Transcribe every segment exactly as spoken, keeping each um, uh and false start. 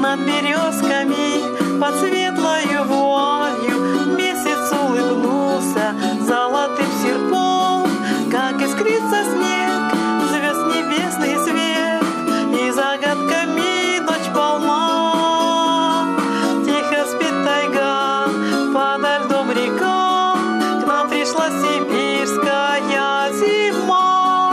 над березками под светлою вуалью месяц улыбнулся золотым серпом, как искрится снег, звезд небесный свет, и загадками ночь полна. Тихо спит тайга, подо льдом река, к нам пришла сибирская зима.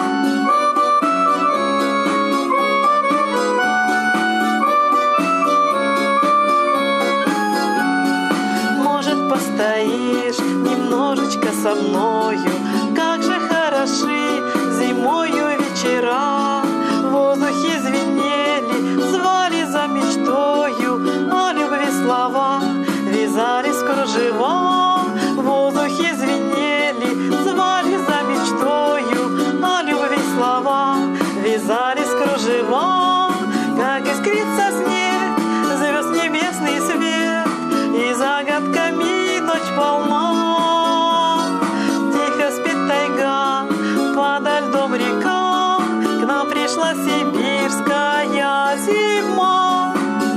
Может, постоишь немножечко со мною, как же хороши зимою вечера. В воздухе звенели, звали за мечтою, о любви слова вязались кружева. В воздухе звенели, звали за мечтою, о любви слова вязались кружева. Как искрится снег, звезд небесный свет, и загадками ночь полна. Тихо спит тайга, подо льдом река, к нам пришла сибирская зима.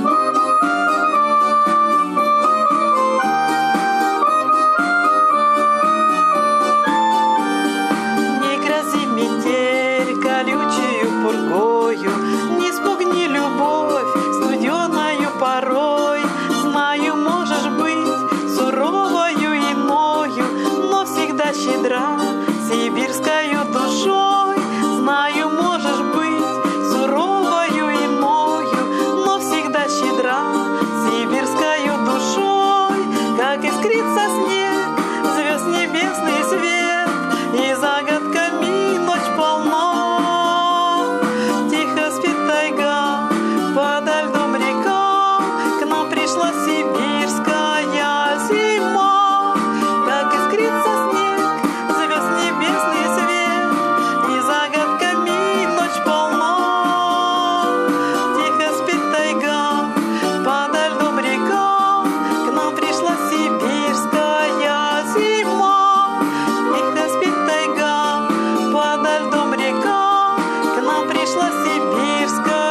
Не грози метель колючую пургою, не спугни любовь студеною порой. Знаю, можешь быть суровою иною, но всегда щедра сибирскою душой. Знаю, можешь быть суровою иною, но всегда щедра сибирскою душой. Как искрится снег, звезд небесный свет, и загадками ночь полна. Тихо спит тайга, подо льдом река, к нам пришла сибирская зима. Как искрится снег, звезд небесный свет, и загадками ночь полна. Тихо спит тайга, подо льдом река, к нам пришла сибирская зима. Тихо спит тайга, подо льдом река, к нам пришла сибирская